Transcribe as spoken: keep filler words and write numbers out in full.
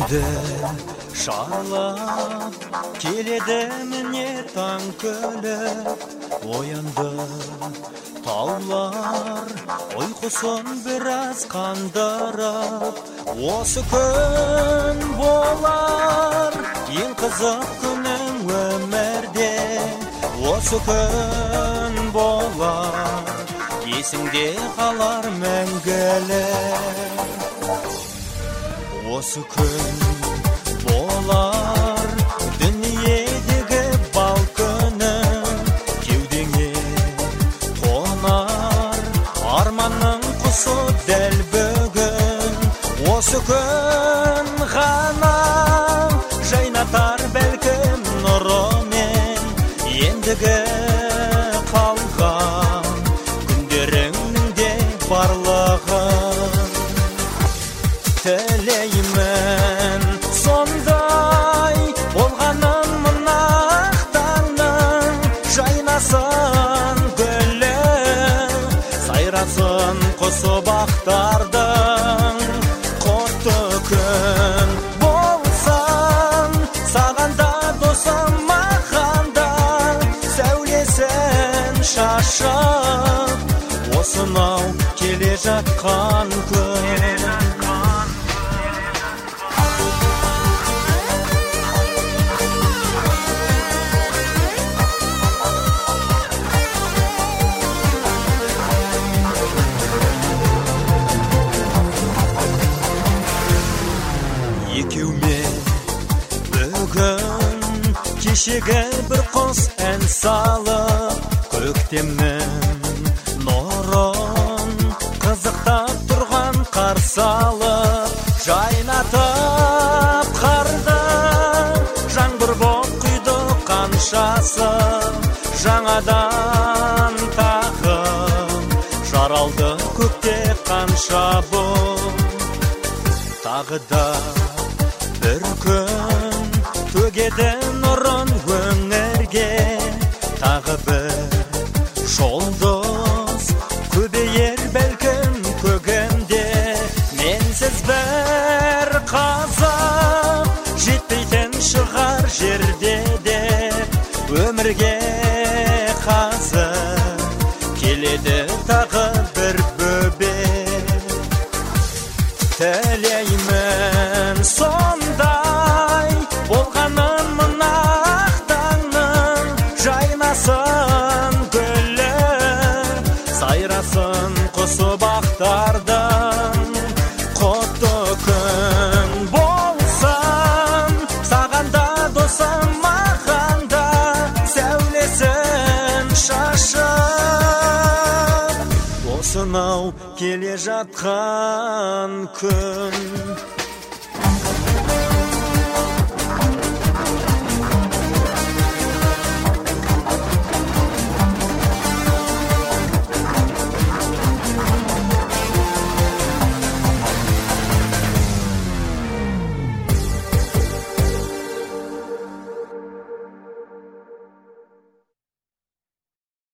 Күнді шарлап келеді міне таң күліп, оянды таулар ұйқысын біраз қандырып. Осы күн болар ең қызық күнің өмірде, осы күн болар есіңде қалар мәңгілік. Осы күн болар дүниедегі бал күнің, кеудеңе қонар арманның құсы дәл бүгін. Осы күн ғана жайнатар бәлкім нұрымен ендігі қалған күндеріңнің де барлығын. Тілеймін сондай болғанын мынақтаңның, жайнасын гүлі, сайрасын құсы бақтардың. Құтты күн болсан саған да досым маған да, сәулесін шашып осынау келе жатқан күн. Екеумен бүгін кешегі бір құс ән салып, көктемнің нұрын қызықтап тұрған қарсы алып, жайнатып қарды жаңбыр боп құйды қаншасы, жаңадан тағып жаралды көкте қанша бұл. Тағы да бір күн төгеді нұрын өңірге, тағы бір жұлдыз көбейер бәлкім көгімде. Менсіз бір қазақ жетпейтін шығар жерде де, өмірге қазір келеді тағы бір бөбек. Тілеймін сондай болғанын мынақтаңның, жайнасын гүлі, сайрасын құсы бақтардың. Құтты күн болсан саған да досым маған да, сәулесін шашып осынау келе жатқан күн.